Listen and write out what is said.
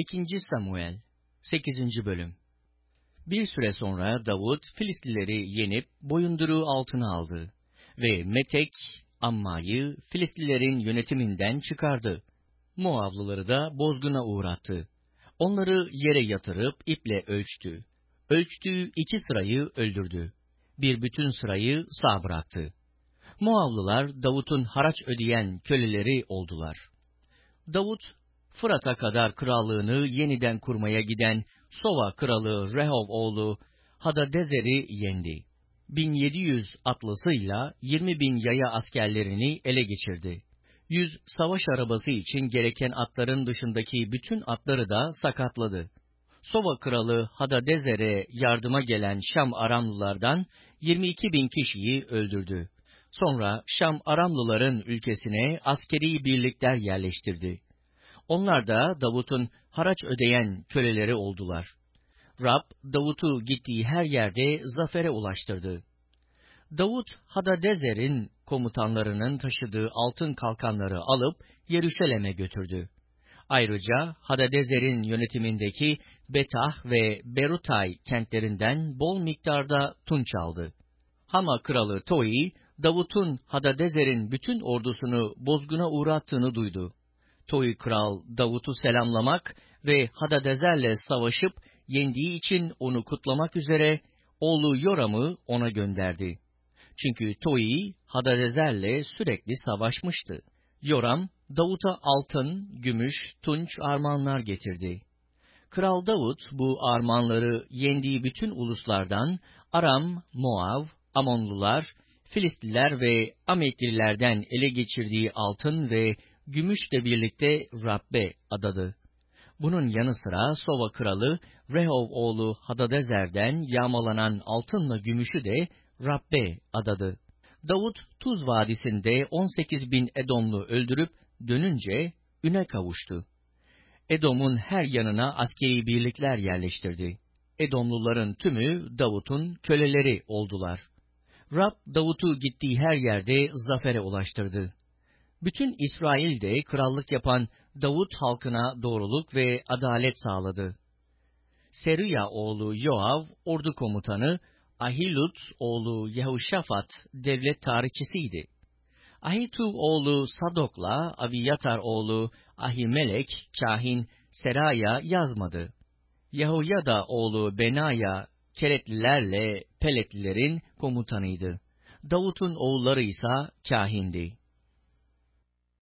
2. Samuel 8. Bölüm. Bir süre sonra Davut, Filistlileri yenip boyunduruğu altına aldı ve Metek, Amma'yı Filistlilerin yönetiminden çıkardı. Moavlıları da bozguna uğrattı. Onları yere yatırıp iple ölçtü. Ölçtüğü 2 sırayı öldürdü. Bir bütün sırayı sağ bıraktı. Moavlılar Davut'un haraç ödeyen köleleri oldular. Davut, Fırat'a kadar krallığını yeniden kurmaya giden Sova kralı Rehov oğlu Hadadezer'i yendi. 1700 atlısıyla 20.000 yaya askerlerini ele geçirdi. 100 savaş arabası için gereken atların dışındaki bütün atları da sakatladı. Sova kralı Hadadezer'e yardıma gelen Şam Aramlılardan 22.000 kişiyi öldürdü. Sonra Şam Aramlıların ülkesine askeri birlikler yerleştirdi. Onlar da Davut'un haraç ödeyen köleleri oldular. Rab, Davut'u gittiği her yerde zafere ulaştırdı. Davut, Hadadezer'in komutanlarının taşıdığı altın kalkanları alıp Yeruşalim'e götürdü. Ayrıca Hadadezer'in yönetimindeki Betah ve Berutay kentlerinden bol miktarda tunç aldı. Hama kralı Toi, Davut'un Hadadezer'in bütün ordusunu bozguna uğrattığını duydu. Toi kral Davut'u selamlamak ve Hadadezer'le savaşıp yendiği için onu kutlamak üzere oğlu Yoram'ı ona gönderdi. Çünkü Toi Hadadezer'le sürekli savaşmıştı. Yoram, Davut'a altın, gümüş, tunç armağanlar getirdi. Kral Davut bu armağanları yendiği bütün uluslardan Aram, Moav, Amonlular, Filistliler ve Ameklilerden ele geçirdiği altın ve gümüşle birlikte Rabbe adadı. Bunun yanı sıra Sova kralı Rehov oğlu Hadadezer'den yağmalanan altınla gümüşü de Rabbe adadı. Davut, Tuz Vadisi'nde 18.000 Edomlu öldürüp dönünce üne kavuştu. Edom'un her yanına askeri birlikler yerleştirdi. Edomluların tümü Davut'un köleleri oldular. Rab, Davut'u gittiği her yerde zafere ulaştırdı. Bütün İsrail'de krallık yapan Davut halkına doğruluk ve adalet sağladı. Seruya oğlu Yoav, ordu komutanı, Ahilut oğlu Yehoşafat, devlet tarihçisiydi. Ahitub oğlu Sadok'la Abiyatar oğlu Ahimelek, kahin Seraya yazmadı. Yehoyada oğlu Benaya, Keretlilerle Peletlilerin komutanıydı. Davut'un oğulları ise kahindi.